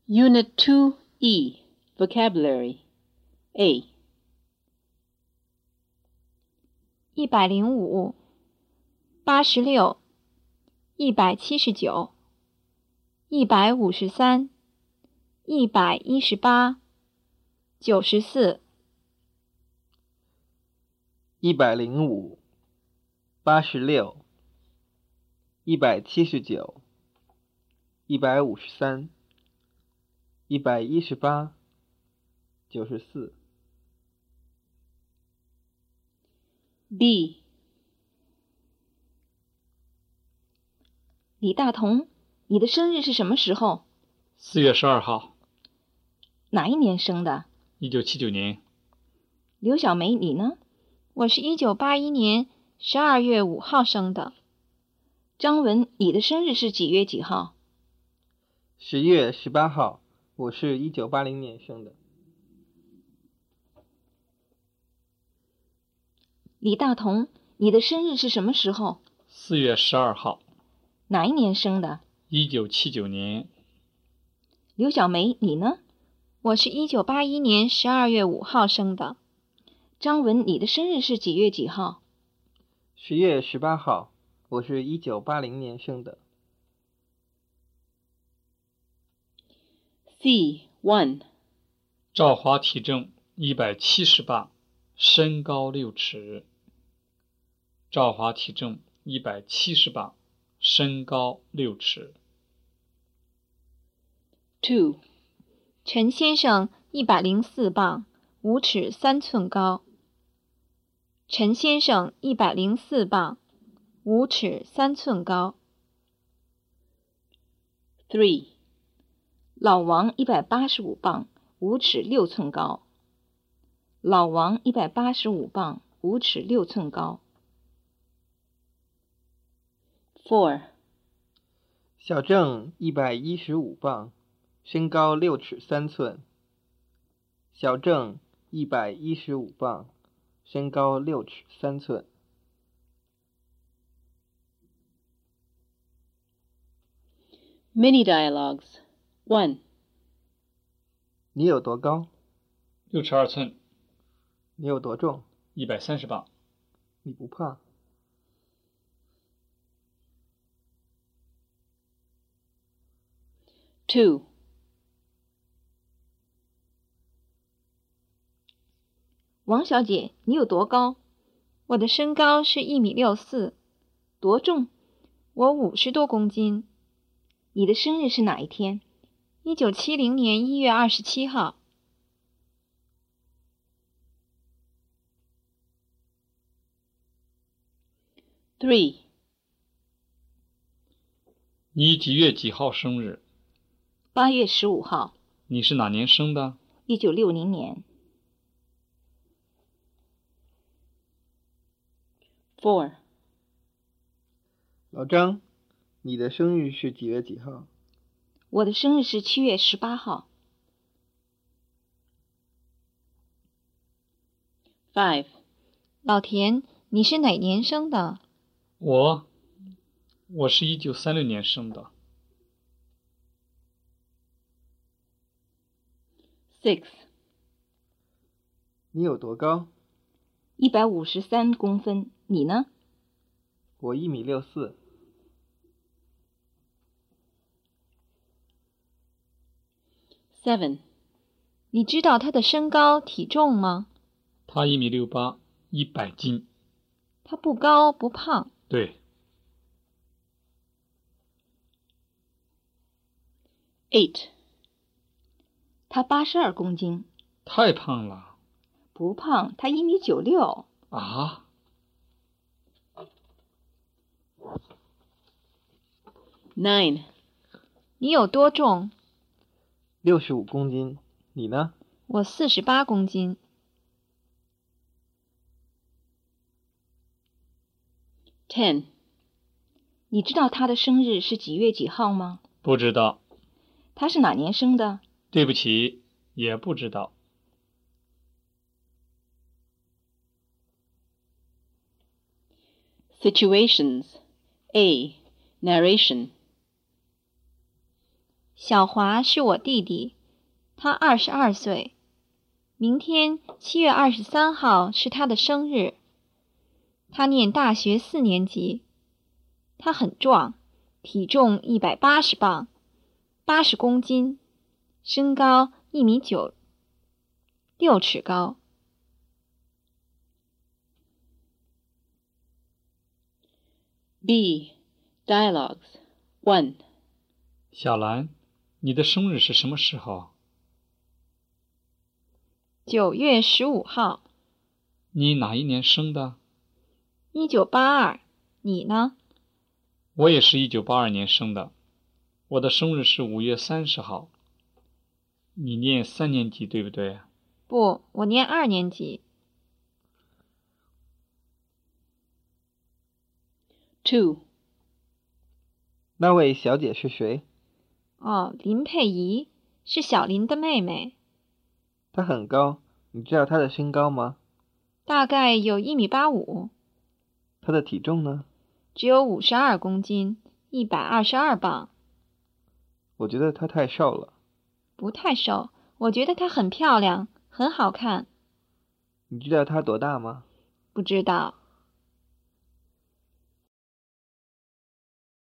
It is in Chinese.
Unit 2E Vocabulary A 105、86、179、153、118、94、 105、86、179、153、118、94。 B 李大同，你的生日是什么时候 ？4月12号。 哪一年生的 1979年。 刘小梅，你呢？我是1981年12月5号生的。张文，你的生日是几月几号 ？10月18号，我是1980年生的。 李大同，你的生日是什么时候 ？4月12号。 哪一年生的 ？1979年。 刘小梅，你呢？我是1981年12月5号生的。张文，你的生日是几月几号 ？10月18号，我是1980年生的。 C 1 赵华体重170磅，身高6尺。赵华体重170磅，身高6尺。 2 陈先生104磅，5尺3寸高。陈先生104磅，5尺3寸高。 3 老王185磅，5尺6寸高。老王185磅，5尺6寸高。 4 小郑115磅，身高6尺3寸。小郑115磅，身高6尺3寸。 Mini Dialogues 1 你有多高 ？6尺2寸。 你有多重 ？130磅。 你不胖。 2 王小姐，你有多高？我的身高是1.64米。多重？我50多公斤。你的生日是哪一天？1970年1月27号。 3 你几月几号生日 8月15号。 你是哪年生的 ？1960年。 4 老张，你的生日是几月几号？ 我的生日是7月18号。 5 老田，你是哪年生的？ 我是1936年生的。 6 你有多高 153公分。你呢？ 我1.64米。 7 你知道他的身高体重吗？ 他1.68米，100斤。 他不高不胖。 对。 8 他82公斤。 太胖了。 不胖，他1.96米。 啊 9 你有多重 65公斤。你呢？ 我48公斤。 10 你知道他的生日是几月几号吗？ 不知道。 他是哪年生的？ 对不起，也不知道。 Situations A Narration 小华是我弟弟，他22岁。明天7月23号是他的生日。他念大学4年级。他很壮，体重180磅，80公斤，身高1米9，6尺高。 B. Dialogues 1. 小兰，你的生日是什么时候 9月15号。 你哪一年生的 1982。你呢？ 我也是1982年生的，我的生日是5月30号。你念3年级对不对？ 不，我念2年级。 2. 那位小姐是谁？ 哦，林佩仪，是小林的妹妹。 她很高，你知道她的身高吗？ 大概有1.85米。 她的体重呢？ 只有52公斤，122磅。 我觉得她太瘦了。 不太瘦，我觉得她很漂亮，很好看。 你知道她多大吗？ 不知道。